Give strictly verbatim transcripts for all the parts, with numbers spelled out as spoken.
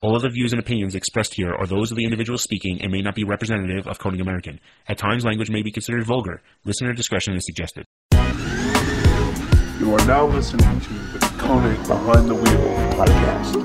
All of the views and opinions expressed here are those of the individual speaking and may not be representative of Koenig American. At times, language may be considered vulgar. Listener discretion is suggested. You are now listening to the Koenig Behind the Wheel podcast.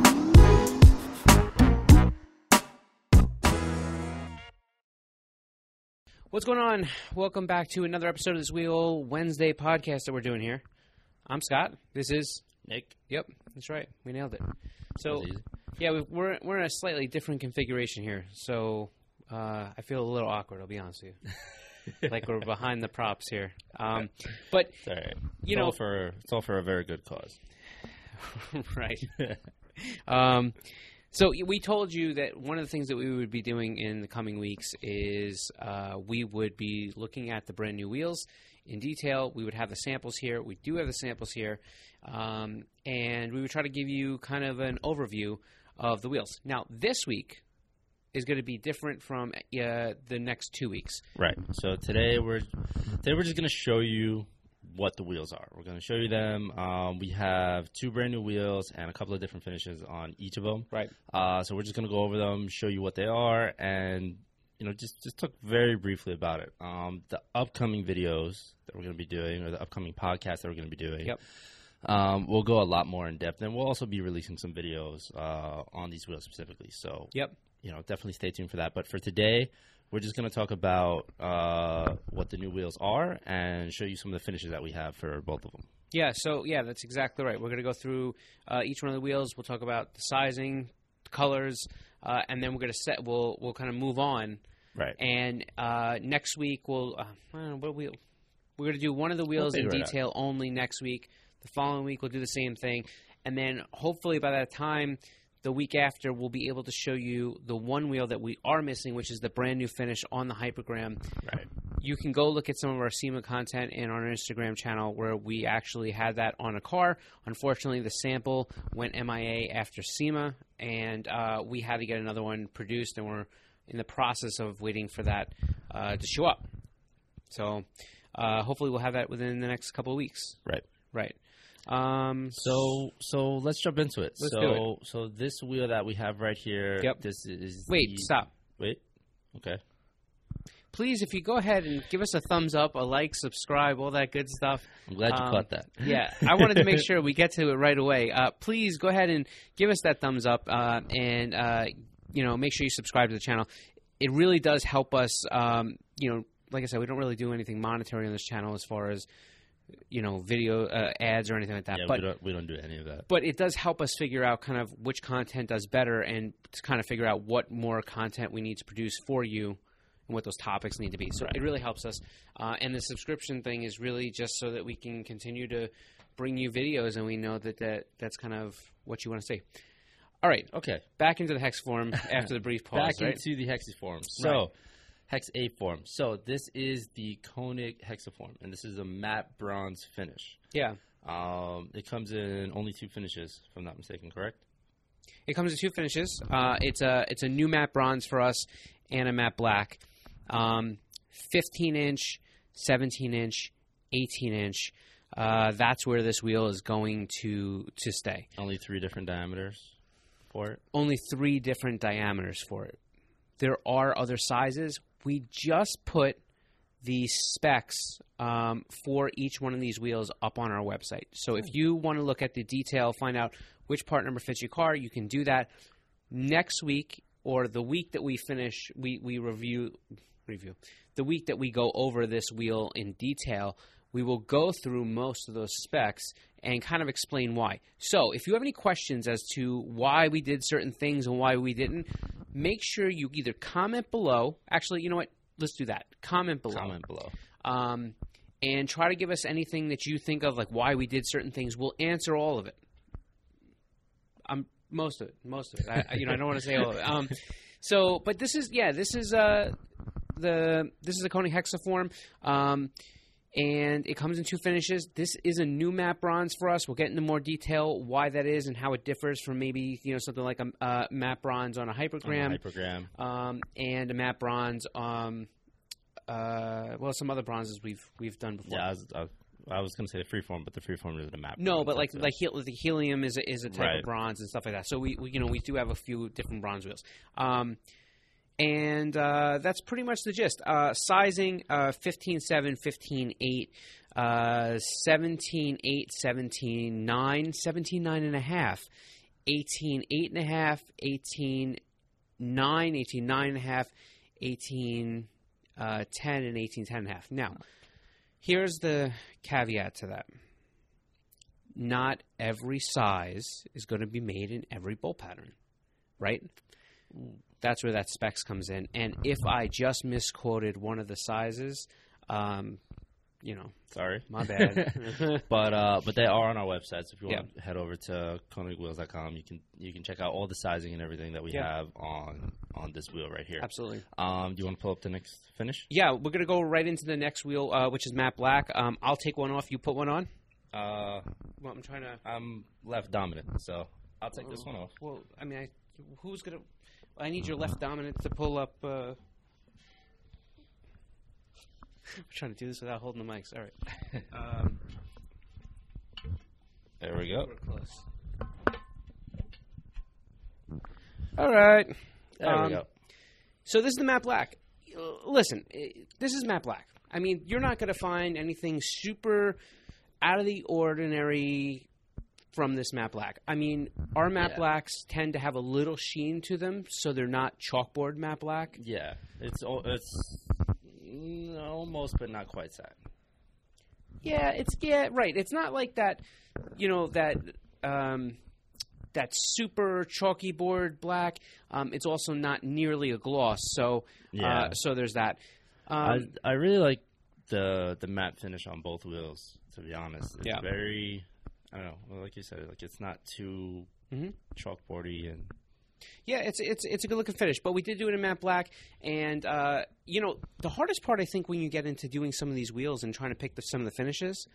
What's going on? Welcome back to another episode of this Wheel Wednesday podcast that we're doing here. I'm Scott. This is Nick. Yep, that's right. We nailed it. So, yeah, we've, we're we're in a slightly different configuration here. So, uh, I feel a little awkward. I'll be honest with you. Like we're behind the props here. Um, but it's all right. you it's know, all for it's all for a very good cause. Right. um, so we told you that one of the things that we would be doing in the coming weeks is uh, we would be looking at the brand new wheels in detail. We would have the samples here. We do have the samples here. Um, and we would try to give you kind of an overview of the wheels. Now, this week is going to be different from uh, the next two weeks. Right. So today we're today we're just going to show you what the wheels are. We're going to show you them. Um, we have two brand new wheels and a couple of different finishes on each of them. Right. Uh, so we're just going to go over them, show you what they are, and you know, just just talk very briefly about it. Um, the upcoming videos that we're going to be doing, or the upcoming podcasts that we're going to be doing. Yep. Um, we'll go a lot more in depth, and we'll also be releasing some videos uh, on these wheels specifically. So, yep. you know, definitely stay tuned for that. But for today, we're just going to talk about uh, what the new wheels are and show you some of the finishes that we have for both of them. Yeah, so, yeah, that's exactly right. We're going to go through uh, each one of the wheels. We'll talk about the sizing, the colors, uh, and then we're going to set, we'll, we'll kind of move on. Right. And uh, next week, we'll, uh, I don't know, what wheel? We're going to do one of the wheels We'll in detail only next week. The following week, we'll do the same thing. And then hopefully by that time, the week after, we'll be able to show you the one wheel that we are missing, which is the brand new finish on the Hypergram. Right. You can go look at some of our SEMA content in our Instagram channel where we actually had that on a car. Unfortunately, the sample went M I A after SEMA, and uh, we had to get another one produced, and we're in the process of waiting for that uh, to show up. So uh, hopefully we'll have that within the next couple of weeks. Right. Right. Um, so so let's jump into it. Let's so do it. so this wheel that we have right here. Yep. This is. Wait. The, stop. Wait. Okay. Please, if you go ahead and give us a thumbs up, a like, subscribe, all that good stuff. I'm glad you um, caught that. Yeah, I wanted to make sure we get to it right away. Uh, please go ahead and give us that thumbs up, uh, and uh, you know, make sure you subscribe to the channel. It really does help us. Um, you know, like I said, we don't really do anything monetary on this channel as far as, you know, video uh, ads or anything like that. Yeah, but we don't we don't do any of that. But it does help us figure out kind of which content does better, and to kind of figure out what more content we need to produce for you and what those topics need to be. So right. It really helps us. Uh, and the subscription thing is really just so that we can continue to bring you videos, and we know that, that that's kind of what you want to see. All right. Okay. Back into the hex form after the brief pause. Back right? into the hexiform. So, right. Hex A form. So, this is the Koenig Hexiform, and this is a matte bronze finish. Yeah. Um, it comes in only two finishes, if I'm not mistaken, correct? It comes in two finishes. Uh, it's a it's a new matte bronze for us and a matte black. Um, fifteen inch, seventeen inch, eighteen inch. Uh, that's where this wheel is going to to stay. Only three different diameters for it? Only three different diameters for it. There are other sizes. We just put the specs um, for each one of these wheels up on our website. So if you want to look at the detail, find out which part number fits your car, you can do that. Next week, or the week that we finish, we, we review, review, the week that we go over this wheel in detail, we will go through most of those specs and kind of explain why. So if you have any questions as to why we did certain things and why we didn't, make sure you either comment below. Actually, you know what? Let's do that. Comment below. Comment below. Um, and try to give us anything that you think of, like why we did certain things. We'll answer all of it. Um, most of it. Most of it. I, you know, I don't want to say all of it. Um, so, but this is, yeah, this is uh, the this is a Koenig Hexiform. Um, And it comes in two finishes. This is a new matte bronze for us. We'll get into more detail why that is and how it differs from maybe, you know, something like a uh, matte bronze on a hypergram, on a hypergram. Um, and a matte bronze. Um, uh, well, some other bronzes we've we've done before. Yeah, I was, I I was going to say the freeform, but the freeform is the map. No, bronze, but like that's like hel- the helium is a, is a type Right. of bronze and stuff like that. So we, we you know we do have a few different bronze wheels. Um, and uh, that's pretty much the gist. Uh, sizing: uh, fifteen seven, fifteen eight, uh, seventeen eight, seventeen nine, seventeen nine and a half, eighteen eight and a half, eighteen nine, eighteen nine and a half, eighteen uh, ten, and eighteen ten and a half. Now, here's the caveat to that. Not every size is going to be made in every bolt pattern, right? That's where that specs comes in. And if I just misquoted one of the sizes, um, you know, Sorry. my bad. But uh, but they are on our website. So if you Yeah. want to head over to koenig wheels dot com, you can you can check out all the sizing and everything that we Yeah. have on on this wheel right here. Absolutely. Um, do you want to pull up the next finish? Yeah, we're going to go right into the next wheel, uh, which is matte black. Um, I'll take one off. You put one on? Uh, Well, I'm trying to... I'm left dominant, so I'll take this one off. Well, I mean, I, who's going to... I need your left dominant to pull up... Uh... I'm trying to do this without holding the mics. All right. Um, There we go. we're close. All right. There Um, we go. So this is the matte black. Uh, Listen, eh, this is matte black. I mean, you're not going to find anything super out of the ordinary from this matte black. I mean, our matte Yeah. blacks tend to have a little sheen to them, so they're not chalkboard matte black. Yeah, it's al- it's mm, almost, but not quite satin. Yeah, it's yeah, right. It's not like that, you know, that um, that super chalky board black. Um, it's also not nearly a gloss, so Yeah. uh, so there's that. I Um, I really like the the matte finish on both wheels. To be honest, it's Yeah. very I don't know. Well, like you said, like it's not too Mhm. chalkboardy and Yeah, it's it's it's a good looking finish, but we did do it in matte black, and uh, you know the hardest part I think when you get into doing some of these wheels and trying to pick the, some of the finishes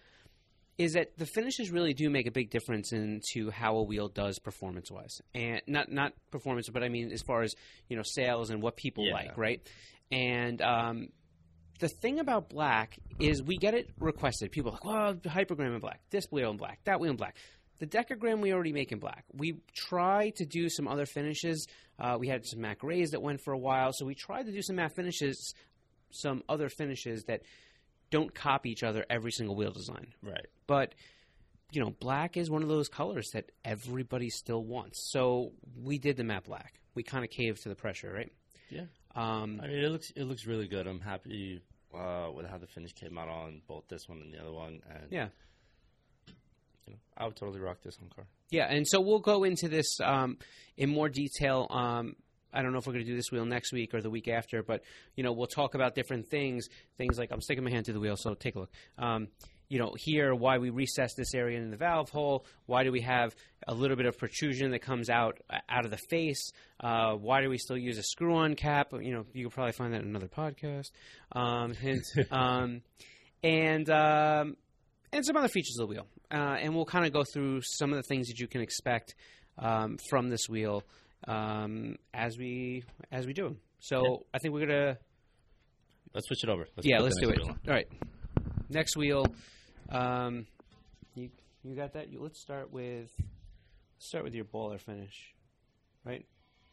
is that the finishes really do make a big difference into how a wheel does performance wise, and not not performance, but I mean as far as you know sales and what people Yeah. like, right? And um, the thing about black is we get it requested. People are like, well, hypergram in black, this wheel in black, that wheel in black. The decagram we already make in black. We try to do some other finishes. Uh, we had some matte grays that went for a while, so we tried to do some matte finishes, some other finishes that don't copy each other every single wheel design. right. But, you know, black is one of those colors that everybody still wants. So we did the matte black. We kind of caved to the pressure, right? Yeah, Um, I mean it looks it looks really good. I'm happy uh, with how the finish came out on both this one and the other one. And yeah. you know, I would totally rock this home car. Yeah, and so we'll go into this um, in more detail. Um, I don't know if we're going to do this wheel next week or the week after, but you know we'll talk about different things. Things like I'm sticking my hand through the wheel, so take a look. Um, you know, here why we recess this area in the valve hole. Why do we have a little bit of protrusion that comes out uh, out of the face? Uh, why do we still use a screw-on cap? You know, you can probably find that in another podcast. Um, hint. um, and um, and some other features of the wheel. Uh, and we'll kind of go through some of the things that you can expect um, from this wheel um, as we as we do them. So Yeah. I think we're gonna Let's switch it over. Let's yeah, put the let's do next it. wheel on. All right, next wheel. Um, you you got that? You, let's start with start with your baller finish, right?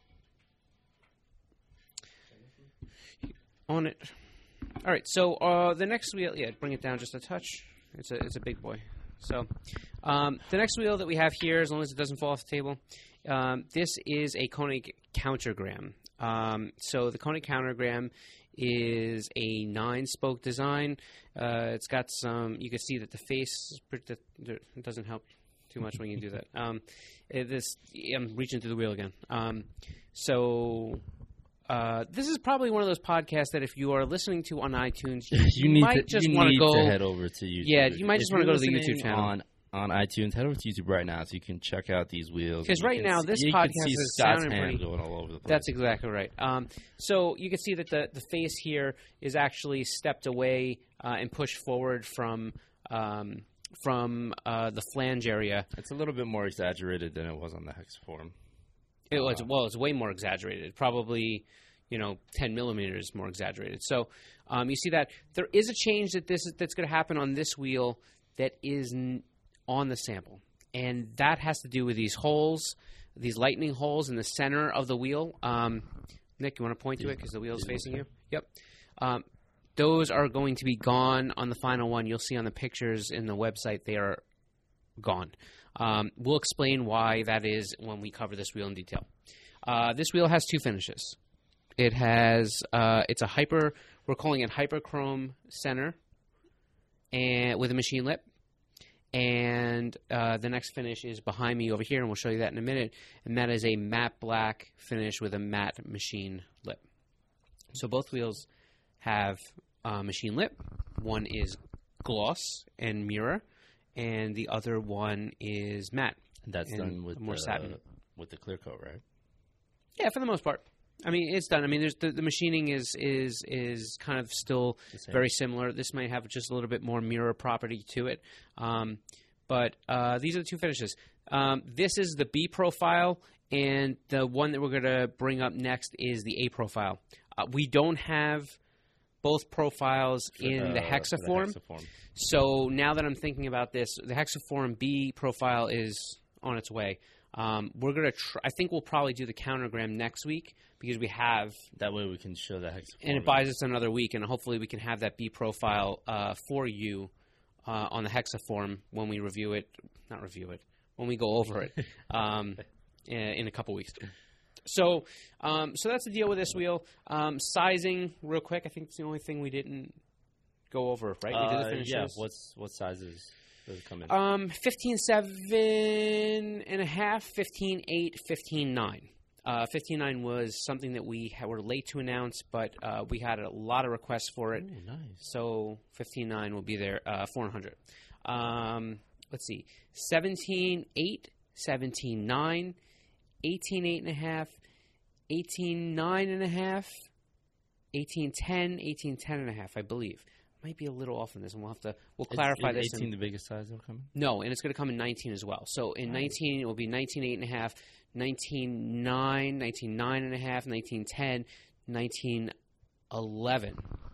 On it. All right. So uh, the next wheel, yeah, bring it down just a touch. It's a it's a big boy. So um, the next wheel that we have here, as long as it doesn't fall off the table, um, this is a Koenig countergram. Um, so the Koenig countergram is a nine-spoke design. Uh, it's got some. You can see that the face it doesn't help too much when you do that. Um, it, this I'm reaching through the wheel again. Um, so. Uh, this is probably one of those podcasts that if you are listening to on iTunes, you, You need might to, just you want need go. to head over to YouTube. Yeah, you might If just wanna you're go to the listening YouTube channel. on on iTunes. Head over to YouTube right now so you can check out these wheels. 'Cause You right can now, see- this you can podcast see is Scott's sounding hand pretty- going all over the place. That's exactly right. Um, so you can see that the, the face here is actually stepped away uh, and pushed forward from um, from uh, the flange area. It's a little bit more exaggerated than it was on the hex form. It was well, it's way more exaggerated. Probably, you know, ten millimeters more exaggerated. So um, you see that there is a change that this is, that's going to happen on this wheel that is n- on the sample. And that has to do with these holes, these lightning holes in the center of the wheel. Um, Nick, you want to point to it because the wheel is facing you? Yep. Um, those are going to be gone on the final one. You'll see on the pictures in the website they are gone. Um, we'll explain why that is when we cover this wheel in detail. Uh, this wheel has two finishes. It has uh, it's a hyper. We're calling it Hyperchrome Center, and with a machine lip. And uh, the next finish is behind me over here, and we'll show you that in a minute. And that is a matte black finish with a matte machine lip. So both wheels have uh, machine lip. One is gloss and mirror, and the other one is matte. That's and done with more the, satin. with the clear coat, right? Yeah, for the most part. I mean, it's done. I mean, there's the, the machining is is is kind of still very similar. This might have just a little bit more mirror property to it, um, but uh, these are the two finishes. Um, this is the B profile, and the one that we're going to bring up next is the A profile. Uh, we don't have both profiles For in the, the hexaform. the hexaform. So now that I'm thinking about this, the hexaform B profile is on its way. Um, we're gonna. Tr- I think we'll probably do the countergram next week because we have, That way we can show the hexaform. and it buys us another week, and hopefully we can have that B profile uh, for you uh, on the hexaform when we review it. Not review it when we go over it um, in, in a couple weeks. So, um, so that's the deal with this wheel. Um, sizing, real quick. I think it's the only thing we didn't go over. Right? We did the Uh, finishes. yeah. What's what sizes does it come in? Um, fifteen seven and a half, fifteen eight, fifteen nine. Uh, fifteen nine was something that we ha- were late to announce, but uh, we had a lot of requests for it. Ooh, nice. So fifteen nine will be there, uh, four hundred. Um, let's see, seventeen eight, seventeen nine, eighteen eight and a half, eighteen nine and a half, eighteen ten, eighteen ten and a half, I believe. Might be a little off in this, and we'll have to we'll clarify is, this. is eighteen in, the biggest size that'll come in? no, and it's going to come in nineteen as well. So in nineteen, it will be nineteen eight and a half, nineteen nine, nineteen nine and a half, nineteen ten, nineteen eleven.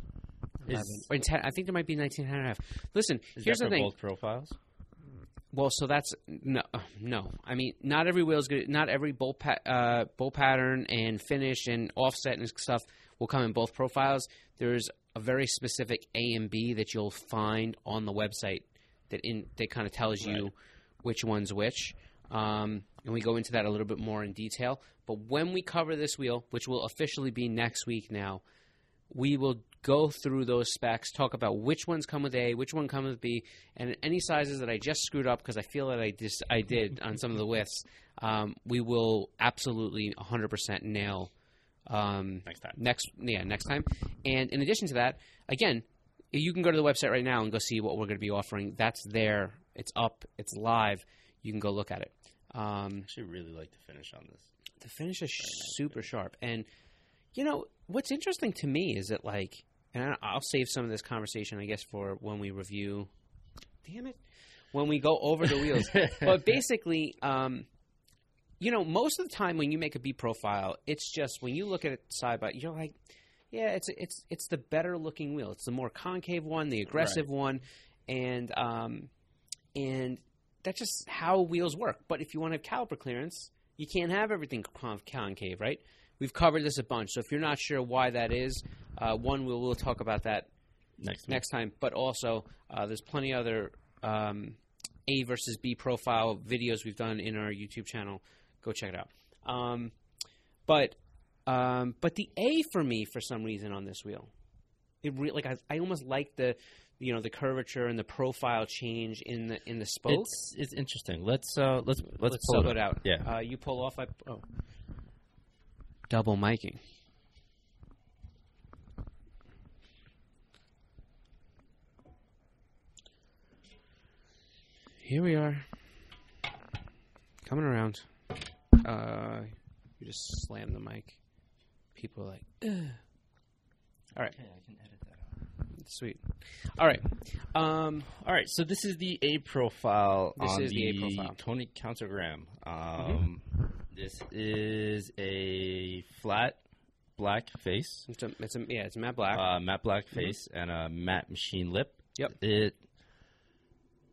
Is- Or in ten, I think there might be nineteen and a half. Listen, Is here's that the for thing. both profiles? Well, so that's no, uh, no. I mean, not every wheel is good. Not every bolt pa- uh, bolt pattern and finish and offset and stuff will come in both profiles. There's a very specific A and B that you'll find on the website that in that kind of tells you Right. which one's which. Um, and we go into that a little bit more in detail. But when we cover this wheel, which will officially be next week now, we will go through those specs, talk about which ones come with A, which one comes with B, and any sizes that I just screwed up because I feel that I just I did on some of the widths. Um, we will absolutely one hundred percent nail um, Next time. Next, yeah, next time. And in addition to that, again, you can go to the website right now and go see what we're going to be offering. That's there. It's up. It's live. You can go look at it. Um, I actually really like the finish on this. the finish is super sharp. And, you know, what's interesting to me is that, like, and I- I'll save some of this conversation, I guess, for when we review, damn it, when we go over the wheels. But basically, um, you know, most of the time when you make a B profile, it's just when you look at it side by, you're like, yeah, it's it's it's the better looking wheel. It's the more concave one, the aggressive Right. one, and um, and that's just how wheels work. But if you want to have caliper clearance, you can't have everything con- concave, right? We've covered this a bunch, so if you're not sure why that is, uh, one, we'll, we'll talk about that Next, next time. But also, uh, there's plenty other um, A versus B profile videos we've done in our YouTube channel. Go check it out. Um, but um, but the A for me, for some reason, on this wheel, it re- like I, I almost like the you know the curvature and the profile change in the in the spoke. It's it's interesting. Let's uh let's let's, Let's pull sub it it out. Yeah. Uh, you pull off. I oh. Double miking. Here we are. Coming around. Uh, you just slam the mic. People are like, ugh. All right. Okay, I can edit that out. Sweet. All right. Um, All right, so this is the A profile This on is the A profile. Koenig Countergram. Um, This is a flat black face, it's a, it's a, yeah, it's matte black. uh, matte black face, and a matte machine lip. Yep. It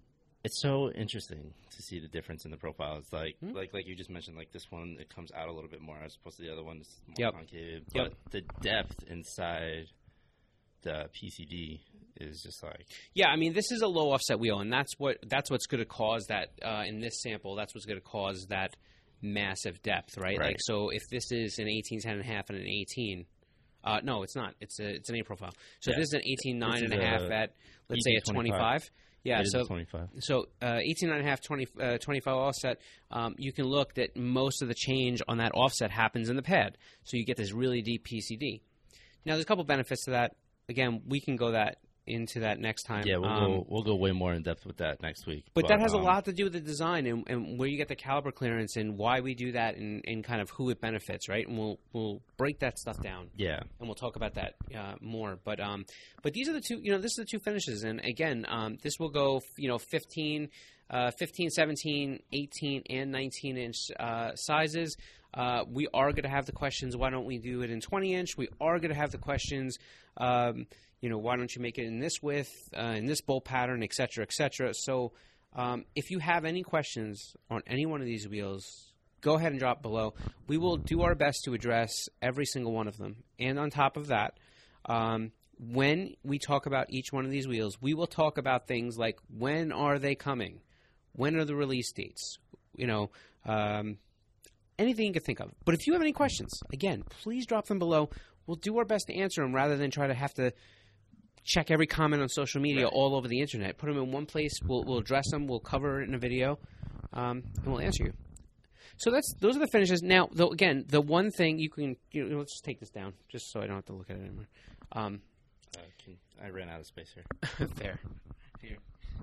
It's so interesting to see the difference in the profiles. Like, Hmm? like, like you just mentioned, like this one, it comes out a little bit more as opposed to the other one. It's more Yep. concave. Yep. But the depth inside the P C D is just like, Yeah, I mean, this is a low offset wheel, and that's what that's what's going to cause that uh, in this sample. That's what's going to cause that massive depth, right? Right. Like, so if this is an eighteen ten and a half and an eighteen, uh, no, it's not. It's a it's an A profile. So Yeah. if this is an eighteen nine This and is a half a at let's say a eighteen twenty-five. twenty-five. Yeah, it is so a twenty-five. So uh, eighteen nine and a half, twenty, uh, twenty-five offset, um, you can look that most of the change on that offset happens in the pad. So you get this really deep P C D. Now, there's a couple benefits to that. Again, we can go that into that next time. Yeah, we'll Um, go we'll go way more in depth with that next week. But that has um, a lot to do with the design and, and where you get the caliber clearance and why we do that and, and kind of who it benefits, right? And we'll we'll break that stuff down. Yeah, And we'll talk about that uh, more. But um, but these are the two, you know, this is the two finishes. And again, um, this will go, you know, fifteen, uh, fifteen, seventeen, eighteen, and nineteen inch uh, sizes. Uh, we are going to have the questions, why don't we do it in twenty inch? We are going to have the questions, um, you know, why don't you make it in this width, uh, in this bolt pattern, et cetera, et cetera. So um, if you have any questions on any one of these wheels, go ahead and drop below. We will do our best to address every single one of them. And on top of that, um, when we talk about each one of these wheels, we will talk about things like when are they coming? When are the release dates? You know, um, anything you can think of. But if you have any questions, again, please drop them below. We'll do our best to answer them rather than try to have to check every comment on social media Right. all over the internet. Put them in one place. We'll, we'll address them. We'll cover it in a video, um, and we'll answer you. So that's those are the finishes. Now, though, again, the one thing you can you know, let's just take this down just so I don't have to look at it anymore. Um, uh, can, I ran out of space here. there. Here.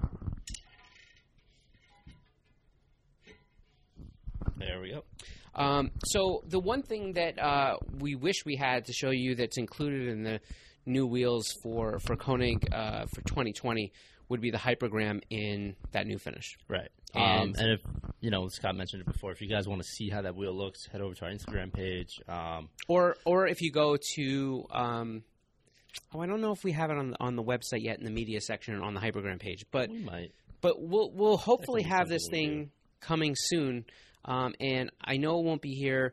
There we go. Um, so the one thing that uh, we wish we had to show you that's included in the new wheels for for Koenig uh, for twenty twenty would be the hypergram in that new finish. Right. And- um, and if, you know, Scott mentioned it before, if you guys want to see how that wheel looks, head over to our Instagram page. Um, Or or if you go to um, oh I don't know if we have it on the, on the website yet in the media section on the hypergram page, but we might. but we'll we'll hopefully Definitely have this something we'll thing coming soon. Um, and I know it won't be here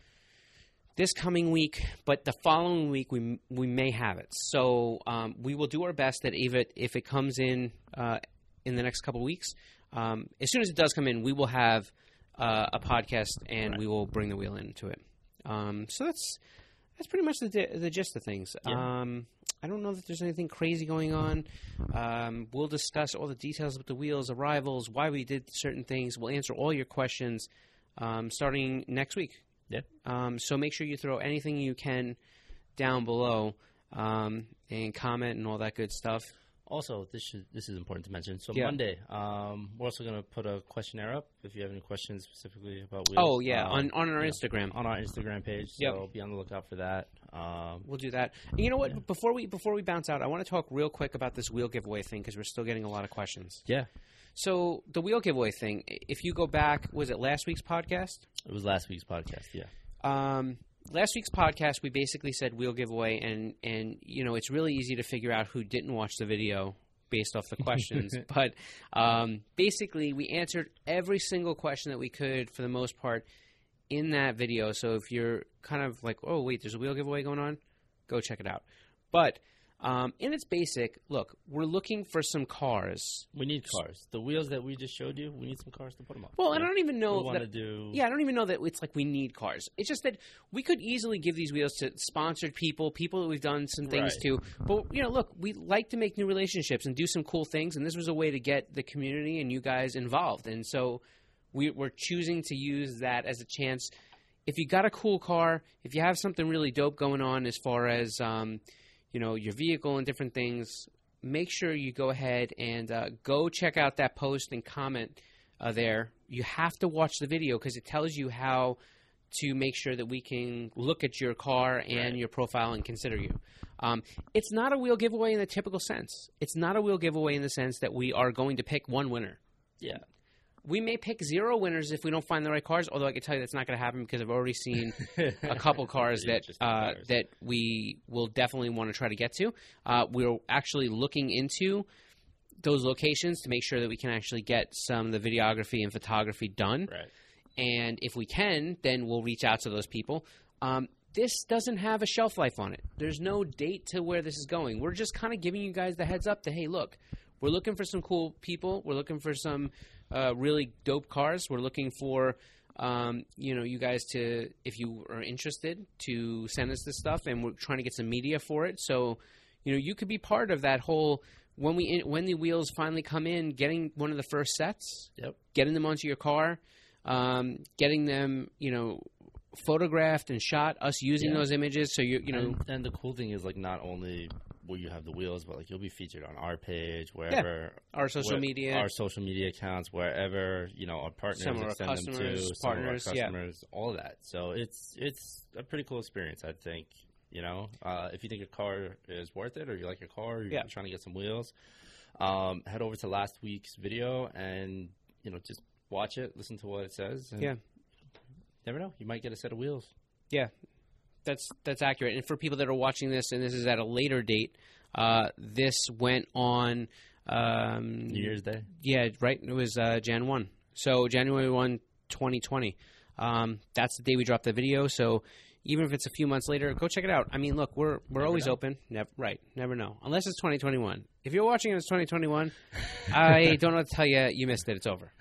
this coming week, but the following week we we may have it. So um, we will do our best that if it if it comes in uh, in the next couple of weeks, um, as soon as it does come in, we will have uh, a podcast and Right. we will bring the wheel into it. Um, so that's that's pretty much the di- the gist of things. Yeah. Um, I don't know that there's anything crazy going on. Um, we'll discuss all the details with the wheels, arrivals, why we did certain things. We'll answer all your questions um, starting next week. Yeah. Um, so make sure you throw anything you can down below um, and comment and all that good stuff. Also, this should, this is important to mention. So Yeah. Monday, um, we're also going to put a questionnaire up if you have any questions specifically about wheels. Oh, yeah, um, on, on our you know, Instagram. on our Instagram page. Yep. So be on the lookout for that. Um, We'll do that. And you know what? Before we before we bounce out, I want to talk real quick about this wheel giveaway thing because we're still getting a lot of questions. yeah, So the wheel giveaway thing, if you go back, was it last week's podcast? it was last week's podcast. Yeah. Um, last week's podcast, we basically said wheel giveaway, and, and you know it's really easy to figure out who didn't watch the video based off the questions. But um, basically, we answered every single question that we could for the most part in that video. So if you're kind of like, oh wait, there's a wheel giveaway going on, go check it out. But um, in its basic, look, we're looking for some cars. We need cars. The wheels that we just showed you, we need some cars to put them on. Well, and I don't even know we want to that. do. Yeah, I don't even know that it's like we need cars. It's just that we could easily give these wheels to sponsored people, people that we've done some things Right. to. But, you know, look, we like to make new relationships and do some cool things, and this was a way to get the community and you guys involved. And so we, we're choosing to use that as a chance. If you got a cool car, if you have something really dope going on as far as, um, you know, your vehicle and different things, make sure you go ahead and uh, go check out that post and comment uh, there. You have to watch the video because it tells you how to make sure that we can look at your car and Right. your profile and consider you. Um, it's not a wheel giveaway in the typical sense. It's not a wheel giveaway in the sense that we are going to pick one winner. Yeah. We may pick zero winners if we don't find the right cars, although I can tell you that's not going to happen because I've already seen a couple cars Really that interesting uh, cars. that we will definitely want to try to get to. Uh, we're actually looking into those locations to make sure that we can actually get some of the videography and photography done. Right. And if we can, then we'll reach out to those people. Um, this doesn't have a shelf life on it. There's no date to where this is going. We're just kind of giving you guys the heads up that, hey, look, we're looking for some cool people. We're looking for some uh, really dope cars. We're looking for, um, you know, you guys to, if you are interested, to send us this stuff. And we're trying to get some media for it. So, you know, you could be part of that whole, when we when the wheels finally come in, getting one of the first sets, Yep. getting them onto your car, um, getting them, you know, photographed and shot, us using Yeah. those images. So, you you know. And, and the cool thing is, like, not only will you have the wheels, but, like, you'll be featured on our page, wherever. Our social where- media. Our social media accounts, wherever, you know, our partners Some of our extend them customers, to. Some of our partners, yeah. customers, all of that. So it's it's a pretty cool experience, I think. You know, uh, if you think your car is worth it, or you like your car, or you're Yeah. trying to get some wheels, um, head over to last week's video and, you know, just watch it, listen to what it says. And Yeah. never know, you might get a set of wheels. Yeah, that's that's accurate. And for people that are watching this, and this is at a later date, uh, this went on um, New Year's Day. Yeah, right. It was uh, January first. So January first, twenty twenty. Um, that's the day we dropped the video. So even if it's a few months later, go check it out. I mean, look, we're we're Never always know. open. Never, right. Never know. Unless it's twenty twenty-one. If you're watching it as twenty twenty-one, I don't know what to tell you. You missed it. It's over.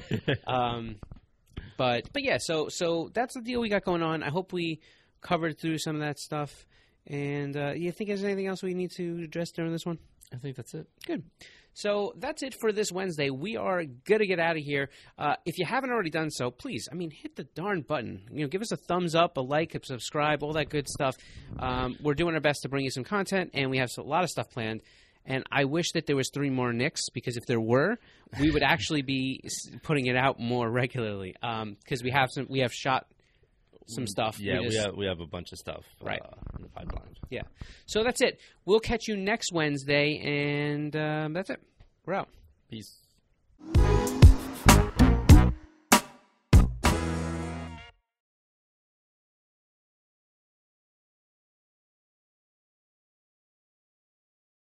Um, but but yeah, so so that's the deal we got going on. I hope we covered through some of that stuff. And uh, you think there's anything else we need to address during this one? I think that's it. Good. So that's it for this Wednesday. We are going to get out of here. Uh, if you haven't already done so, please, I mean, hit the darn button. You know, give us a thumbs up, a like, a subscribe, all that good stuff. Um, we're doing our best to bring you some content, and we have a lot of stuff planned. And I wish that there was three more Nicks, because if there were, we would actually be s- putting it out more regularly. Because we have some, we have shot some stuff. Yeah, we, just- have we have a bunch of stuff Right. uh, in the pipeline. Yeah. So that's it. We'll catch you next Wednesday, and um, that's it. We're out. Peace.